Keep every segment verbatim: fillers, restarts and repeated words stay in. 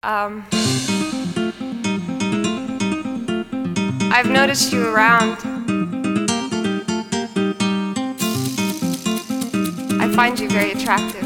Um, I've noticed you around. I find you very attractive.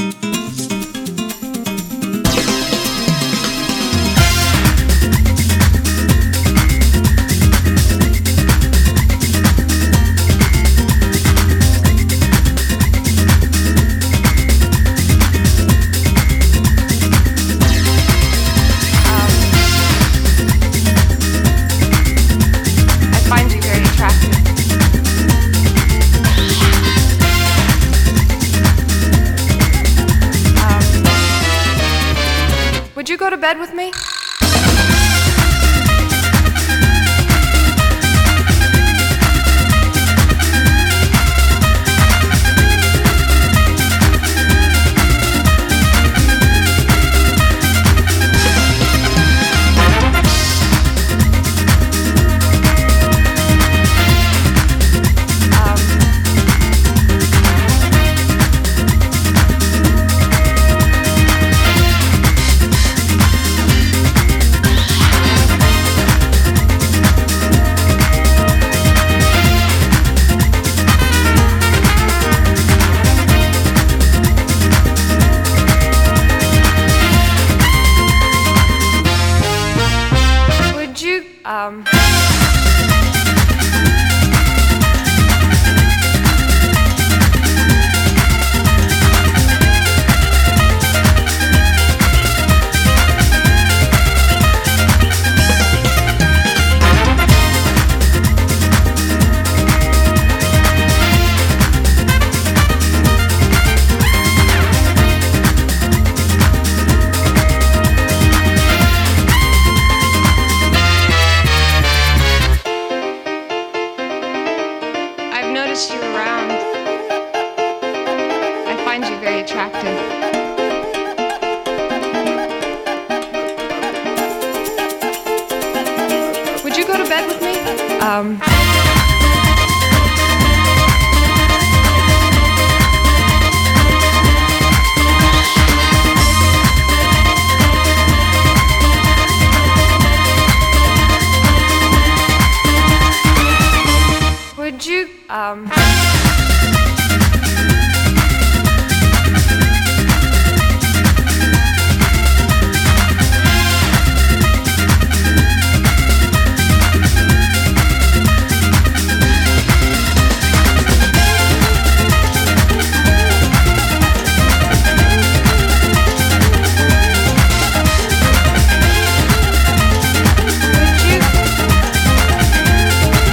Would you go to bed with me? Um, you around. I find you very attractive. Would you go to bed with me? Um, Would you, um...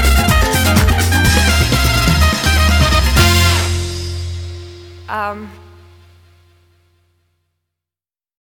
Um...